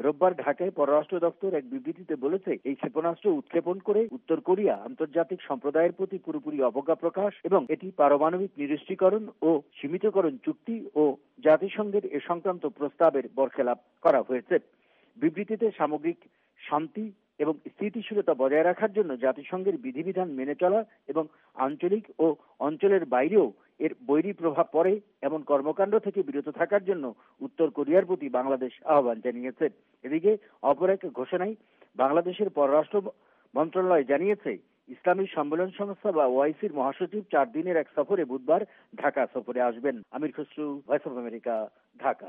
রোববার ঢাকায় পররাষ্ট্র দপ্তর এক বিবৃতিতে বলেছে, এই ক্ষেপণাস্ত্র উৎক্ষেপণ করে উত্তর কোরিয়া আন্তর্জাতিক সম্প্রদায়ের প্রতি পুরোপুরি অবজ্ঞা প্রকাশ এবং এটি পারমাণবিক নিরস্ত্রীকরণ ও সীমিতকরণ চুক্তি ও জাতিসংঘের এ সংক্রান্ত প্রস্তাবের বরখেলাপ করা হয়েছে। বিবৃতিতে সামগ্রিক শান্তি এবং স্থিতিশীলতা বজায় রাখার জন্য জাতিসংঘের বিধিবিধান মেনে চলা এবং আঞ্চলিক ও অঞ্চলের বাইরেও এর বৈরী প্রভাব পড়ে এমন কর্মকাণ্ড থেকে বিরত থাকার জন্য উত্তর কোরিয়ার প্রতি বাংলাদেশ আহ্বান জানিয়েছে। এদিকে অপর এক ঘোষণায় বাংলাদেশের পররাষ্ট্র মন্ত্রণালয় জানিয়েছে, ইসলামী সম্মেলন সংস্থা বা ওআইসির মহাসচিব 4 দিনের এক সফরে বুধবার ঢাকা সফরে আসবেন। Amir Khasru, voice of America, Dhaka.